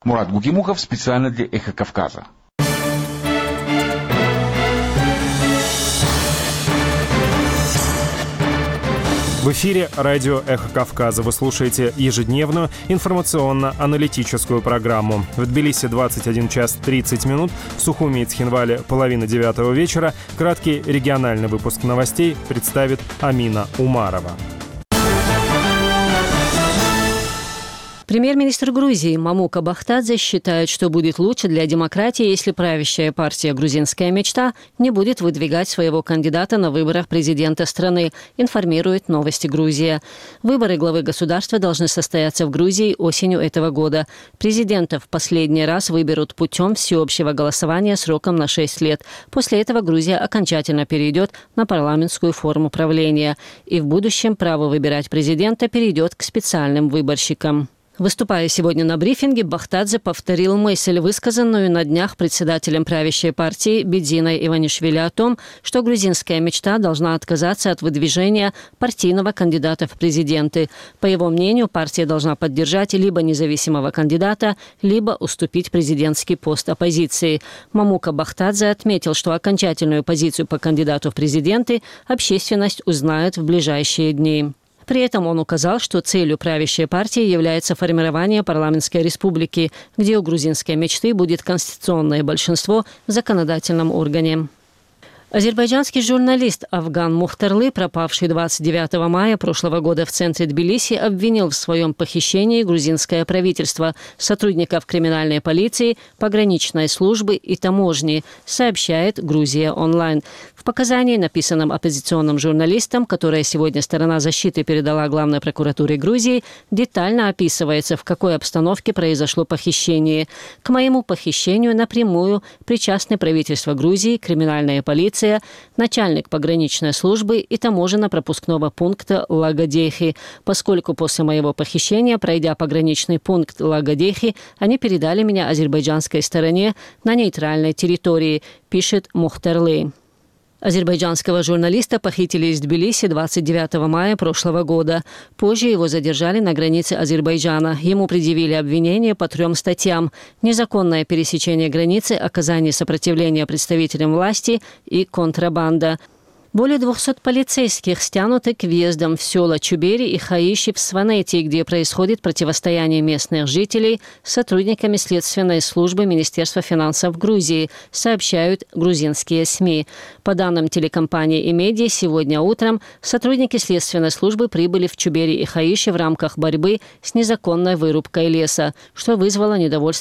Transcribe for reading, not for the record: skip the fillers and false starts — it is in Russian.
Мурат Гукимухов специально для «Эхо Кавказа». В эфире радио «Эхо Кавказа». Вы слушаете ежедневную информационно-аналитическую программу. В Тбилиси 21 час 30 минут, в Сухуми и Цхинвале 8:30 вечера. Краткий региональный выпуск новостей представит Амина Умарова. Премьер-министр Грузии Мамука Бахтадзе считает, что будет лучше для демократии, если правящая партия «Грузинская мечта» не будет выдвигать своего кандидата на выборах президента страны, информирует «Новости Грузия». Выборы главы государства должны состояться в Грузии осенью этого года. Президента в последний раз выберут путем всеобщего голосования сроком на 6 лет. После этого Грузия окончательно перейдет на парламентскую форму правления. И в будущем право выбирать президента перейдет к специальным выборщикам. Выступая сегодня на брифинге, Бахтадзе повторил мысль, высказанную на днях председателем правящей партии Бидзиной Иванишвили о том, что грузинская мечта должна отказаться от выдвижения партийного кандидата в президенты. По его мнению, партия должна поддержать либо независимого кандидата, либо уступить президентский пост оппозиции. Мамука Бахтадзе отметил, что окончательную позицию по кандидату в президенты общественность узнает в ближайшие дни. При этом он указал, что целью правящей партии является формирование парламентской республики, где у грузинской мечты будет конституционное большинство в законодательном органе. Азербайджанский журналист Афган Мухтарлы, пропавший 29 мая прошлого года в центре Тбилиси, обвинил в своем похищении грузинское правительство, сотрудников криминальной полиции, пограничной службы и таможни, сообщает «Грузия онлайн». В показании, написанном оппозиционным журналистом, которое сегодня сторона защиты передала Главной прокуратуре Грузии, детально описывается, в какой обстановке произошло похищение. К моему похищению напрямую причастны правительство Грузии, криминальная полиция, начальник пограничной службы и таможенно-пропускного пункта Лагодехи, поскольку после моего похищения, пройдя пограничный пункт Лагодехи, они передали меня азербайджанской стороне на нейтральной территории, пишет Мухтарлы. Азербайджанского журналиста похитили из Тбилиси 29 мая прошлого года. Позже его задержали на границе Азербайджана. Ему предъявили обвинения по 3 статьям: незаконное пересечение границы, оказание сопротивления представителям власти и контрабанда. Более 200 полицейских стянуты к въездам в села Чубери и Хаиши в Сванетии, где происходит противостояние местных жителей с сотрудниками следственной службы Министерства финансов Грузии, сообщают грузинские СМИ. По данным телекомпании «Имедиа», сегодня утром сотрудники следственной службы прибыли в Чубери и Хаиши в рамках борьбы с незаконной вырубкой леса, что вызвало недовольство